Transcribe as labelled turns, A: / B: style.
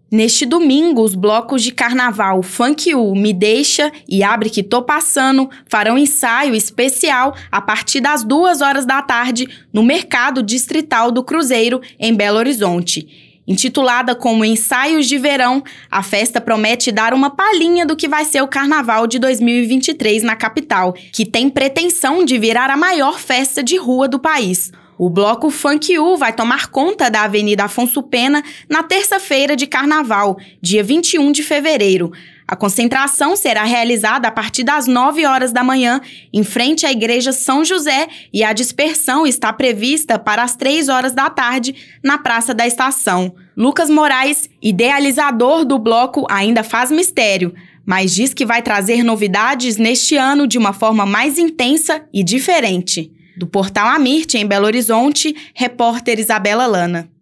A: Neste domingo, os blocos de carnaval Funk U, Me Deixa e Abre Que Tô Passando farão ensaio especial a partir das 2h da tarde no Mercado Distrital do Cruzeiro, em Belo Horizonte. Intitulada como Ensaios de Verão, a festa promete dar uma palhinha do que vai ser o Carnaval de 2023 na capital, que tem pretensão de virar a maior festa de rua do país. O bloco Funk U vai tomar conta da Avenida Afonso Pena na terça-feira de Carnaval, dia 21 de fevereiro. A concentração será realizada a partir das 9h da manhã, em frente à Igreja São José, e a dispersão está prevista para as 3h da tarde, na Praça da Estação. Lucas Moraes, idealizador do bloco, ainda faz mistério, mas diz que vai trazer novidades neste ano de uma forma mais intensa e diferente. Do Portal Amirte, em Belo Horizonte, repórter Isabela Lana.